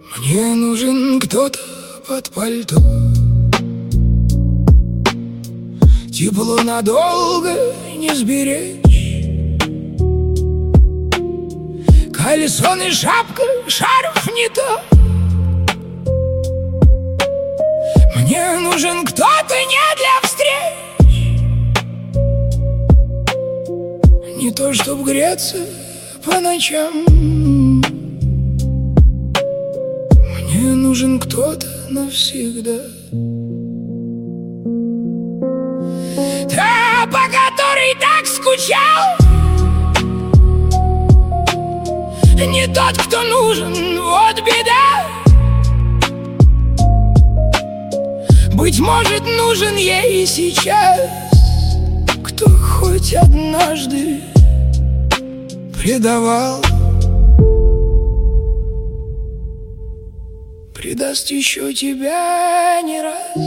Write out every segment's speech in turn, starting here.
Мне нужен кто-то под пальто, тепло надолго не сберечь. Кальсон и шапка, шарф не то. Мне нужен кто-то не для встреч, не то чтоб греться по ночам. Мне нужен кто-то навсегда, та, по которой так скучал. Не тот, кто нужен, вот беда. Быть может, нужен ей сейчас кто хоть однажды предавал, предаст еще тебя не раз.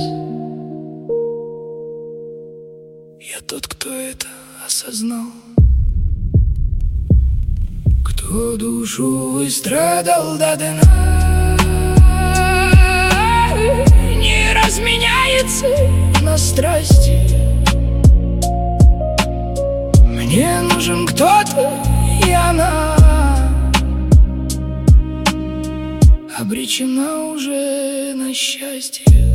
Я тот, кто это осознал, кто душу выстрадал до дна, не разменяется на страсти. Мне нужен кто-то, и она обречена уже на счастье.